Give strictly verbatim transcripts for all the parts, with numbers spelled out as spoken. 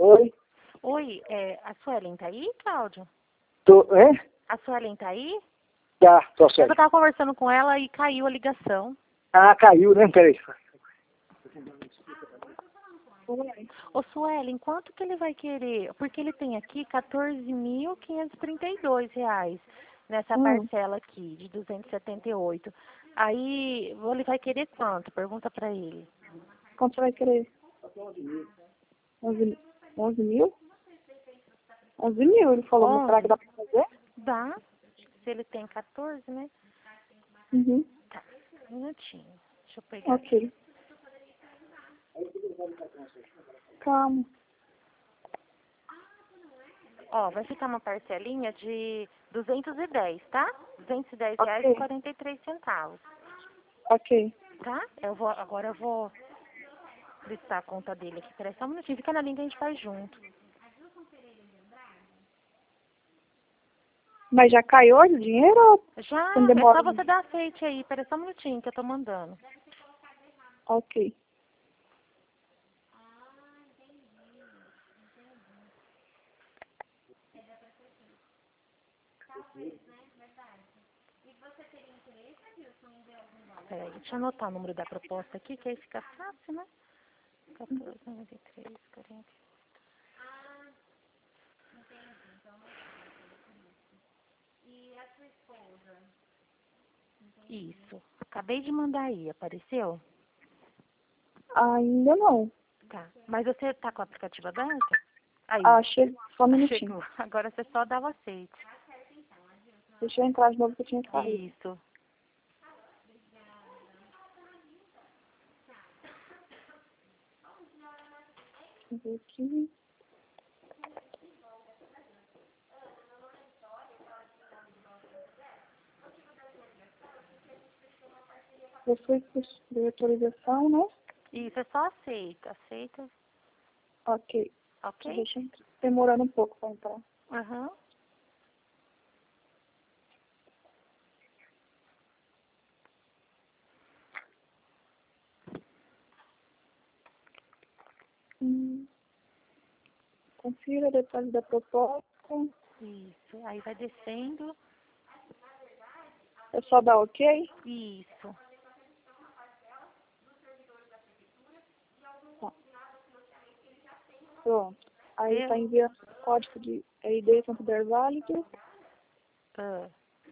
Oi? Oi, é, a Suelen tá aí, Cláudio? Tô, é? A Suelen tá aí? Tá, tô É que certo. eu tava conversando com ela e caiu a ligação. Ah, caiu, né? Peraí. Ô, Suelen, quanto que ele vai querer? Porque ele tem aqui quatorze mil quinhentos e trinta e dois reais nessa Hum. parcela aqui, de duzentos e setenta e oito. Aí, ele vai querer quanto? Pergunta pra ele. Quanto você vai querer? onze, onze mil? onze mil, ele falou. Mas será que onze? dá pra fazer? Dá. Se ele tem quatorze, né? Uhum. Tá, um minutinho. Deixa eu pegar aqui. Ok. Calma. Ó, vai ficar uma parcelinha de duzentos e dez, tá? duzentos e dez reais e Ok. quarenta e três centavos, Ok. tá? Eu vou, agora eu vou listar a conta dele aqui. Peraí só um minutinho. Fica na linha que a gente faz junto. Mas já caiu hoje o dinheiro ou Já, não é só demora você muito? dar aceite aí. Peraí só um minutinho que eu tô mandando. Ok. Peraí, deixa eu anotar o número da proposta aqui, que aí fica fácil, né? quatorze, noventa e três, quarenta. Isso. Acabei de mandar aí, apareceu? Ainda não. Tá. Mas você tá com o aplicativo aberto? Aí. Ah, chega. Só um minutinho. Chegou. Agora você só dá o aceite. Deixa eu entrar de novo que eu tinha saído. Isso. Deixa eu ver aqui. Eu fui de autorização, né? Isso, é só aceita. Aceita. Ok. Ok? Deixa eu entrar. Demorando um pouco pra entrar. Aham. Hum. Confira detalhes da proposta. Isso. Aí vai descendo. É só dar ok? Isso. Tá. Pronto. Aí está Deu? enviando o código de I D quanto der válido. Ah,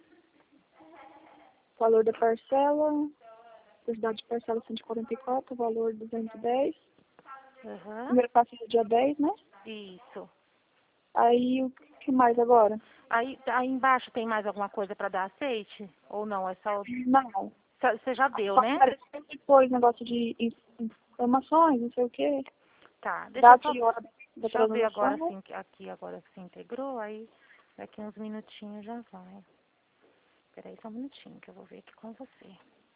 Valor da parcela. Quantidade de parcela cento e quarenta e quatro. Valor duzentos e dez. Aham. Primeiro passo é dia dez, né? Isso. Aí o que mais agora? Aí, aí embaixo tem mais alguma coisa para dar aceite? Ou não? É só. Não. só- Você já deu, Só né? apareceu depois negócio de in- informações, não sei o quê. Tá. Deixa eu Data só. e hora da Deixa eu ver agora transação. assim, que- aqui agora que se integrou. Aí daqui uns minutinhos já vai. Peraí só um minutinho que eu vou ver aqui com você.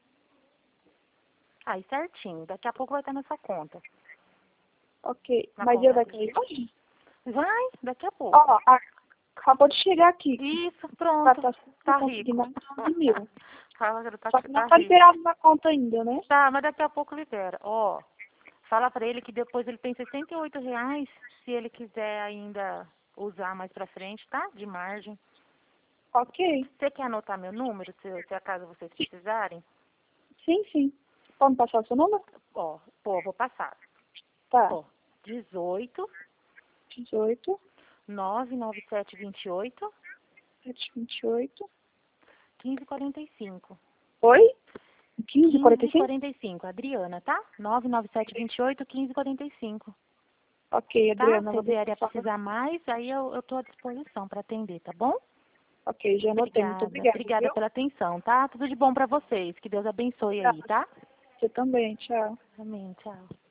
Aí certinho. Daqui a pouco vai estar na sua conta. Ok. Na Mas ele conta vai dele. cair hoje? Vai, daqui a pouco. Ó, a- acabou de chegar aqui. Isso, Pra pronto. tá Tá conseguindo rico. onze mil. Fala que tá, Só que não tá tá rico. liberado na conta ainda, né? Tá, mas daqui a pouco libera. Ó, fala pra ele que depois ele tem sessenta e oito reais se ele quiser ainda usar mais pra frente, tá? De margem. Ok. Você quer anotar meu número, se, se acaso vocês precisarem? Sim, sim. Pode passar o seu número? Ó, pô, vou passar. Tá. Ó, dezoito, dezoito, nove nove sete vinte e oito, sete vinte e oito. quinze quarenta e cinco. Oi? quinze, quarenta e quinze cinco? quarenta e cinco, Adriana, tá? nove nove sete vinte e oito, quinze quarenta e cinco. Ok, Tá? Adriana, Se vou vier a deixar. precisar mais, aí eu, eu tô à disposição para atender, tá bom? Ok, já anotei. Muito Obrigada, obrigada, obrigada viu? pela atenção, tá? Tudo de bom para vocês. Que Deus abençoe aí, Obrigada. tá? Você também. Tchau. Amém, tchau.